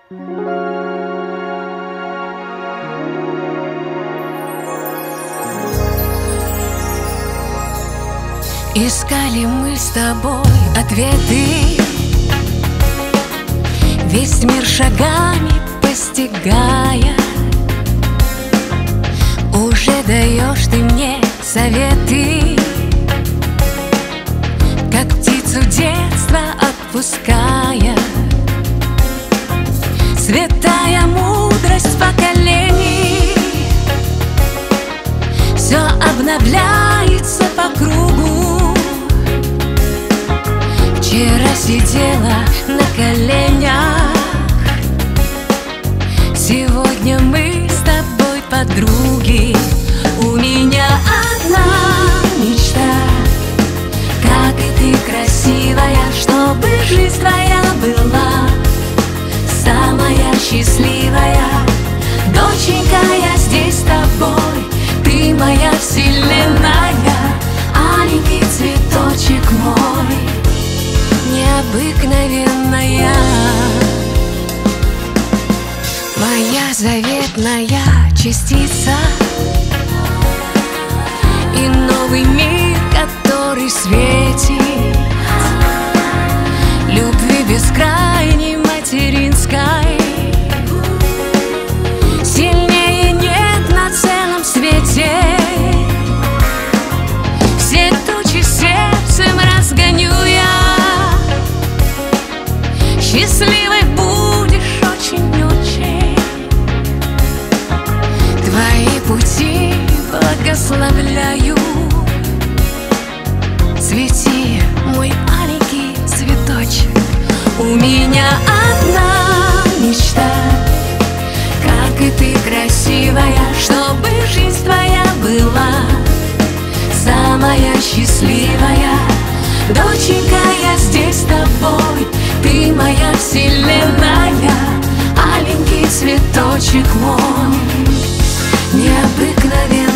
Искали мы с тобой ответы, весь мир шагами постигая. Уже даешь ты мне советы, как птицу детства отпуская. Святая мудрость поколений, все обновляется по кругу. Вчера сидела на коленях, сегодня мы с тобой подруги. У меня одна мечта, как и ты красивая, чтобы жизнь твоя была самая счастливая. Доченька, я здесь с тобой, ты моя вселенная, аленький цветочек мой, необыкновенная, моя заветная частица. И новый мир, который светит любви бескрайней материнской. Сильнее нет на целом свете, все тучи сердцем разгоню я. Счастливой будешь очень-очень, твои пути благословляю. Цвети, мой маленький цветочек. У меня одна мечта, как и ты красивая, чтобы жизнь твоя была самая счастливая. Доченька, я здесь с тобой, ты моя вселенная, аленький цветочек мой, необыкновенная.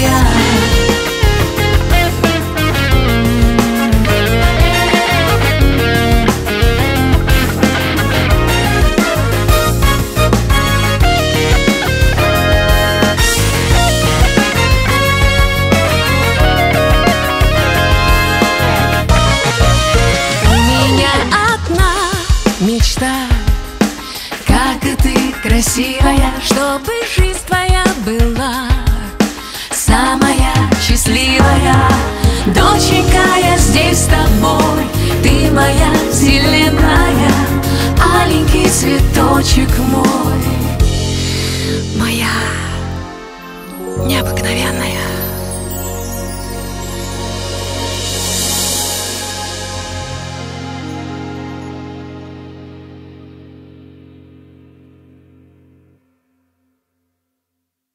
Мечта, как и ты красивая, чтобы жизнь твоя была самая счастливая. Доченька, я здесь с тобой, ты моя вселенная, аленький цветочек мой, моя необыкновенная.